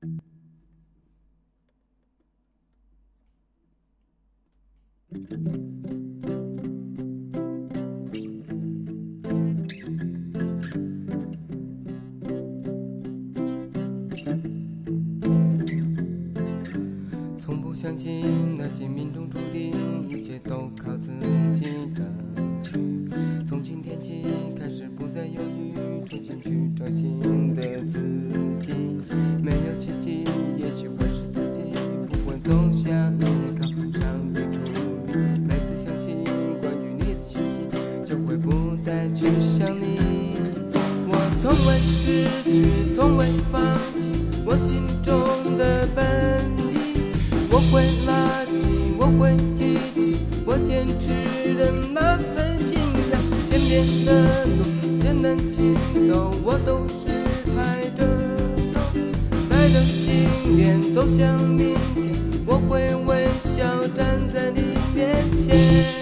从不相信那些命中注定，一切都靠自己争取。从今天起开始不再犹豫，重新去找新的自己。没有奇迹，也许会是自己不会走向依靠上帝处理。每次想起关于你的讯息，就会不再去想你。我从未失去，从未放弃我心中的本意。我会拉起，我会记起我坚持的那份信仰。前面的路艰难尽头，我都是抬着头，带着信念走向明天。我会微笑站在你面前。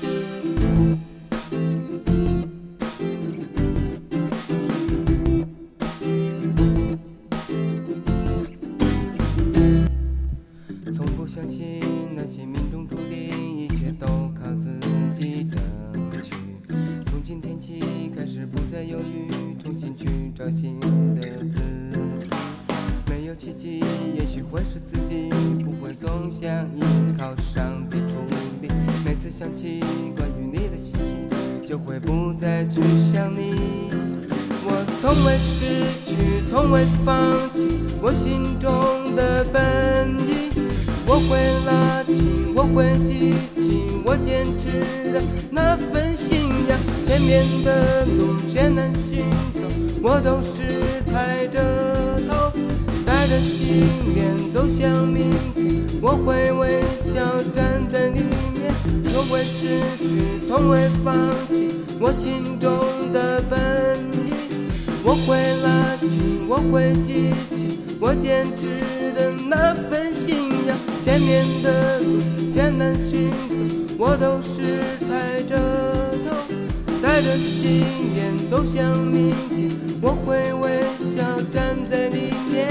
从不相信那些命中注定，一切都靠自己争取。从今天起开始不再犹豫，重新去找新的自己。没有奇迹，也许会是自己不会总想依靠上帝处理。每次想起关于你的信息，就会不再去想你。我从未失去，从未放弃我心中的本意。我会拉近，我会记起我坚持的那份信仰。前面的路艰难行走，我都是抬着头，带着信念走向明天。我会微笑站在里面，从未失去，从未放弃我心中的本意。我会拉近，我会记起我坚持的那份信仰。前面的路艰难行走，我都是抬着头，带着信念走向明天。我会微笑站在你面